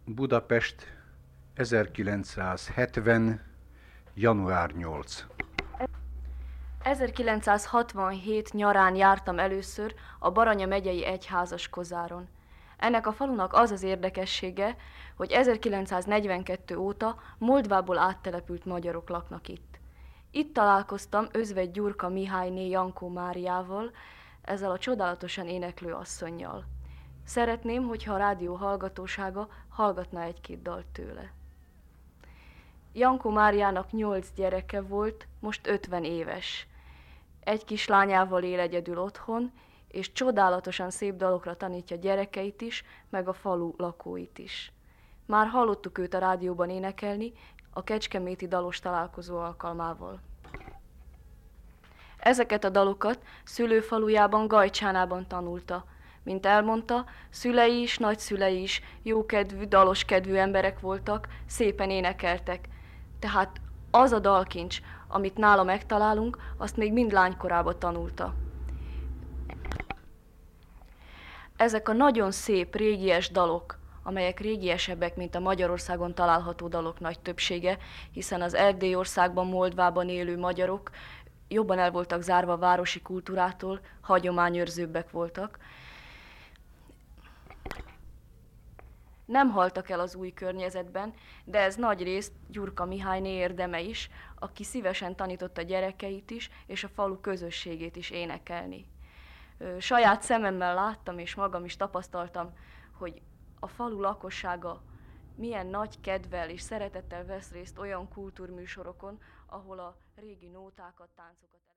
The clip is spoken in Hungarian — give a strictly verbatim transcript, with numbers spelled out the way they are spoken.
Budapest, ezerkilencszázhetven. január nyolcadika. ezerkilencszázhatvanhét nyarán jártam először a Baranya megyei egyházas kozáron. Ennek a falunak az az érdekessége, hogy ezerkilencszáznegyvenkettő óta Moldvából áttelepült magyarok laknak itt. Itt találkoztam Özvegy Gyurka Mihályné Jankó Máriával, ezzel a csodálatosan éneklő asszonnyal. Szeretném, hogyha a rádió hallgatósága hallgatna egy-két dalt tőle. Jankó Máriának nyolc gyereke volt, most ötven éves. Egy kislányával él egyedül otthon, és csodálatosan szép dalokra tanítja gyerekeit is, meg a falu lakóit is. Már hallottuk őt a rádióban énekelni, a kecskeméti dalos találkozó alkalmával. Ezeket a dalokat szülőfalujában, Gajcsánában tanulta. Mint elmondta, szülei is, nagyszülei is jókedvű, daloskedvű emberek voltak, szépen énekeltek. Tehát az a dalkincs, amit nála megtalálunk, azt még mind lánykorában tanulta. Ezek a nagyon szép, régies dalok, amelyek régiesebbek, mint a Magyarországon található dalok nagy többsége, hiszen az Erdélyországban, Moldvában élő magyarok jobban el voltak zárva a városi kultúrától, hagyományőrzőbbek voltak. Nem haltak el az új környezetben, de ez nagy részt Gyurka Mihályné érdeme is, aki szívesen tanította gyerekeit is, és a falu közösségét is énekelni. Saját szememmel láttam, és magam is tapasztaltam, hogy a falu lakossága milyen nagy kedvel és szeretettel vesz részt olyan kultúrműsorokon, ahol a régi nótákat, táncokat